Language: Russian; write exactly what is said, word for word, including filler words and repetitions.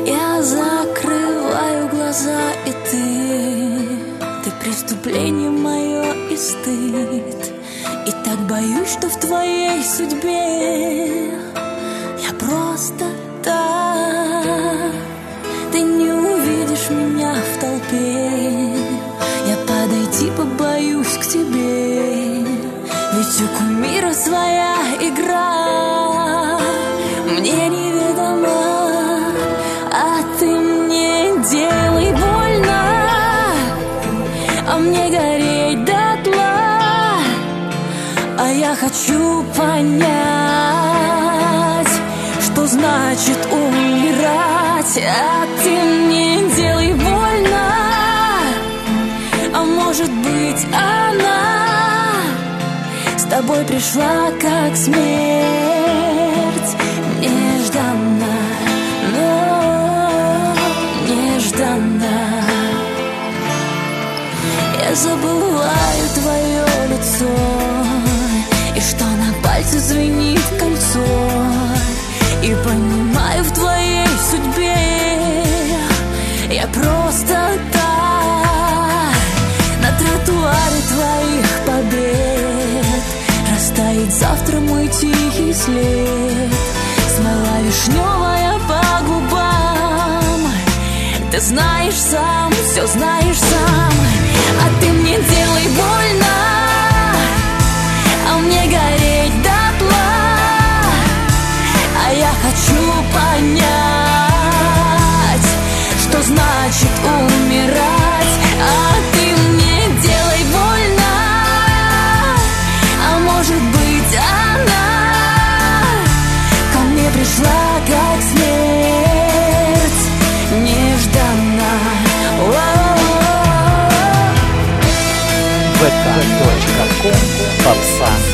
Я закрываю глаза, и ты Ты преступление мое и стыд. И так боюсь, что в твоей судьбе я просто так. Ты не увидишь меня в толпе, я подойти побоюсь к тебе. Ведь у кумира своя игра мне неведома, а ты мне делай больно, а мне гореть дотла. А я хочу понять, что значит умирать. А ты мне делай больно, а может быть она с тобой пришла как смерть, нежданно, но нежданно. Я забываю твое лицо, и что на пальце звенит кольцо, и понимаю, в твоей судьбе я просто так. На тротуаре твоих побед растает завтра мой тихий след. Смола вишневая по губам, ты знаешь сам, все знаешь сам. А ты мне делай больно, а мне гореть дотла. А я хочу понять, что значит умирать. А ты мне делай больно, а может быть она ко мне пришла как смерть, нежданно. вэ ка точка ком Попса.